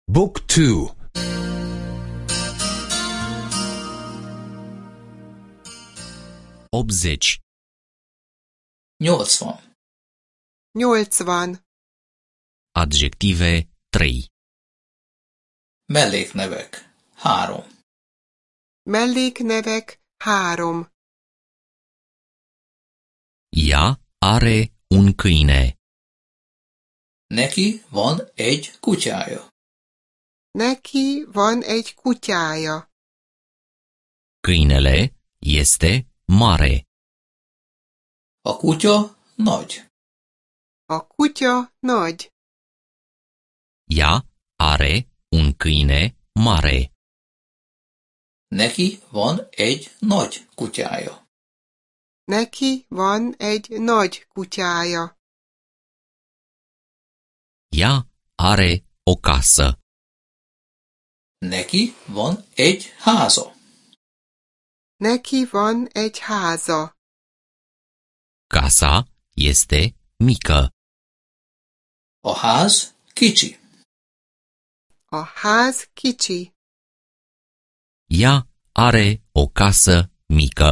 Book 2. 80. 80. 80. Adjective 3. Melléknevek 3. Melléknevek 3. Ea are un câine. Neki van egy kutyája. Neki van egy kutyája. Câinele este mare. A kutya nagy. A kutya nagy. Ea are un câine mare. Neki van egy nagy kutyája. Neki van egy nagy kutyája. Ea are o casă. Neki van egy háza. Neki van egy háza. Casa este mică. A ház kicsi. A ház kicsi. Ea are o casă mică.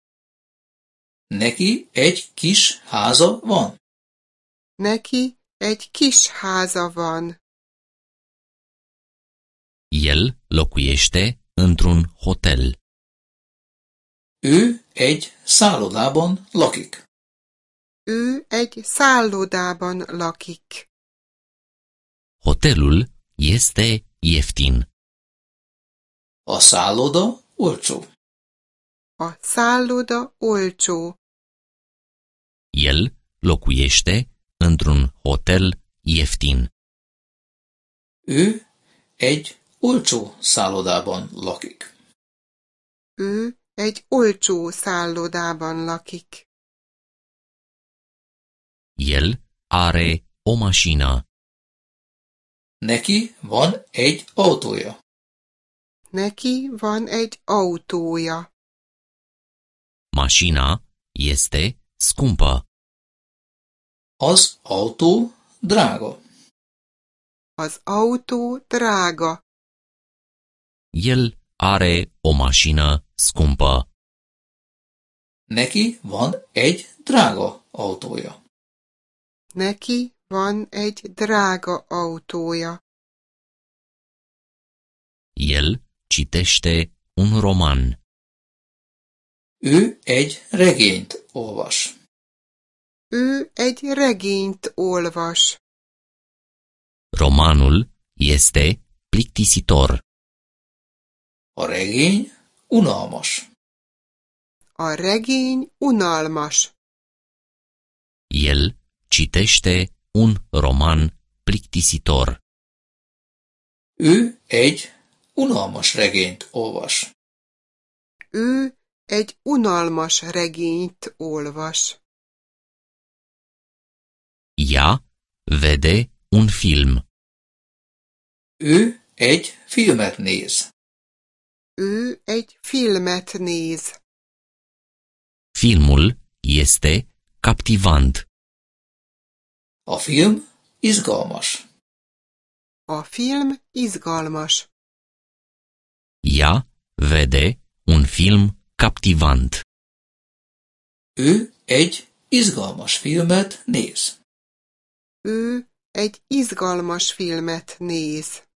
Neki egy kis háza van. Neki egy kis háza van. El locuiește într-un hotel. Ő egy szállodában lakik. Ő egy szállodában lakik. Hotelul este ieftin. A szálloda olcsó. A szálloda olcsó. El locuiește într-un hotel ieftin. Ő egy olcsó szállodában lakik. Ő egy olcsó szállodában lakik. El are o mașină. Neki van egy autója. Neki van egy autója. Mașina este scumpă. Az autó drága. Az autó drága. El are o mașină scumpă. Neki van egy drága autója. Neki van egy drága autója. El citește un roman. Ő egy regényt olvas. Ő egy regényt olvas. Romanul este plictisitor. A regény unalmas. A regény unalmas. El citește un roman plictisitor. Ő egy unalmas regényt olvas. Ő egy unalmas regényt olvas. Ea vede un film. Ő egy filmet néz. Ő egy filmet néz. Filmul este captivant. A film izgalmas. A film izgalmas. Ea vede un film captivant. Ő egy izgalmas filmet néz. Ő egy izgalmas filmet néz.